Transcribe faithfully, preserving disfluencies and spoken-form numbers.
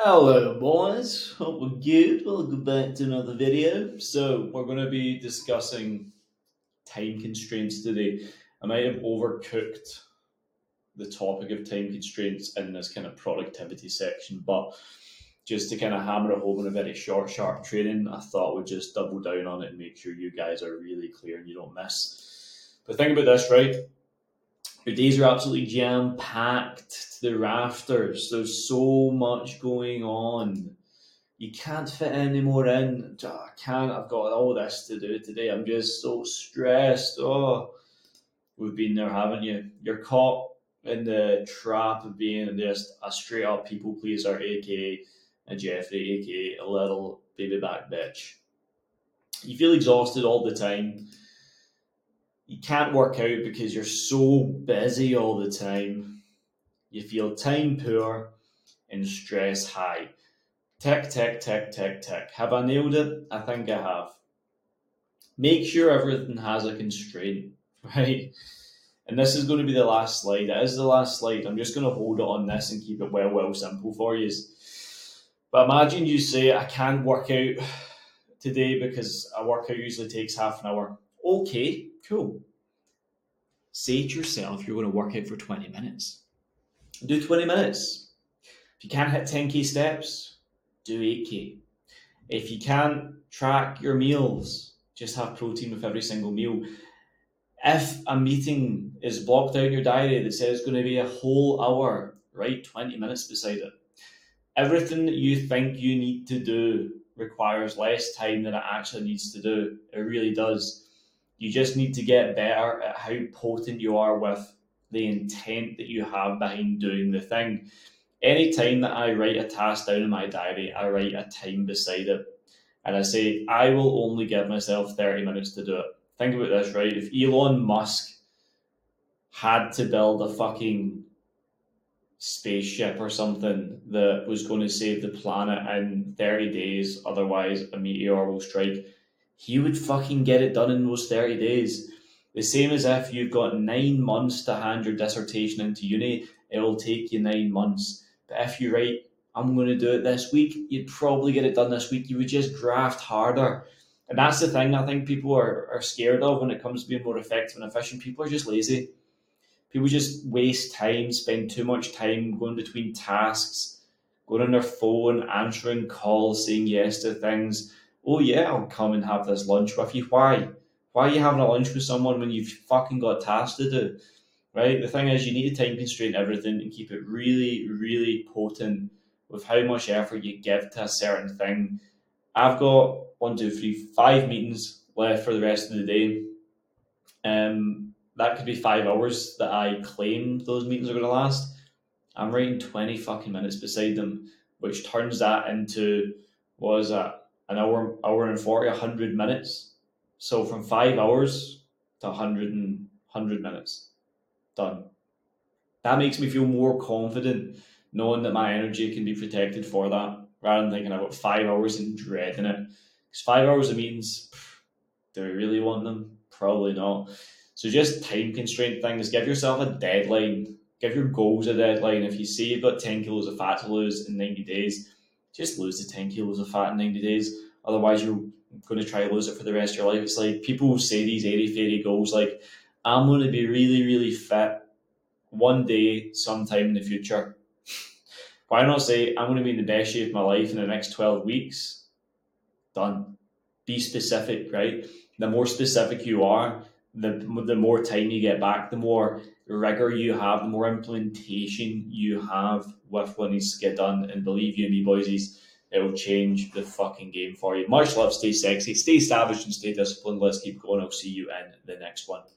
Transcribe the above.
Hello, boys. Hope we're good. Welcome back to another video. So, we're going to be discussing time constraints today. I might have overcooked the topic of time constraints in this kind of productivity section, but just to kind of hammer it home in a very short, sharp training, I thought we'd just double down on it and make sure you guys are really clear and you don't miss. But think about this, right? Your days are absolutely jam packed to the rafters. There's so much going on. You can't fit any more in. I can't. I've got all this to do today. I'm just so stressed. Oh, we've been there, haven't you? You're caught in the trap of being just a straight up people pleaser, aka a Jeffrey, aka a little baby back bitch. You feel exhausted all the time. You can't work out because you're so busy all the time. You feel time poor and stress high. Tick, tick, tick, tick, tick. Have I nailed it? I think I have. Make sure everything has a constraint, right? And this is going to be the last slide. It is the last slide. I'm just going to hold it on this and keep it well, well simple for you. But imagine you say, I can't work out today because a workout usually takes half an hour. Okay, cool. Say to yourself you're going to work out for twenty minutes. Do twenty minutes. If you can't hit ten K steps, do eight K. If you can't track your meals, just have protein with every single meal. If a meeting is blocked out in your diary that says it's going to be a whole hour, write twenty minutes beside it. Everything that you think you need to do requires less time than it actually needs to do. It really does. You just need to get better at how potent you are with the intent that you have behind doing the thing. Anytime that I write a task down in my diary, I write a time beside it. And I say, I will only give myself thirty minutes to do it. Think about this, right? If Elon Musk had to build a fucking spaceship or something that was going to save the planet in thirty days, otherwise a meteor will strike, he would fucking get it done in those thirty days. The same as if you've got nine months to hand your dissertation into uni, it will take you nine months. But if you write, I'm going to do it this week, you'd probably get it done this week. You would just graft harder. And that's the thing I think people are, are scared of when it comes to being more effective and efficient. People are just lazy. People just waste time, spend too much time going between tasks, going on their phone, answering calls, saying yes to things. Oh yeah, I'll come and have this lunch with you. Why? Why are you having a lunch with someone when you've fucking got tasks to do? Right? The thing is, you need to time constrain everything and keep it really, really potent with how much effort you give to a certain thing. I've got one, two, three, five meetings left for the rest of the day. Um, that could be five hours that I claim those meetings are going to last. I'm writing twenty fucking minutes beside them, which turns that into, what is that, an hour, hour and forty, a hundred minutes. So from five hours to a hundred and hundred minutes, done. That makes me feel more confident knowing that my energy can be protected for that, rather than thinking I've got five hours and dreading it. Because five hours of meetings, do I really want them? Probably not. So just time constraint things. Give yourself a deadline. Give your goals a deadline. If you say you've got ten kilos of fat to lose in ninety days, just lose the ten kilos of fat in ninety days. Otherwise, you're going to try to lose it for the rest of your life. It's like people say these airy-fairy goals like, I'm going to be really, really fit one day sometime in the future. Why not say, I'm going to be in the best shape of my life in the next twelve weeks? Done. Be specific, right? The more specific you are, the, the more time you get back, the more rigor you have, the more implementation you have with what needs to get done. And believe you me, boysies, it will change the fucking game for you. Much love, stay sexy, stay savage, and stay disciplined. Let's keep going. I'll see you in the next one.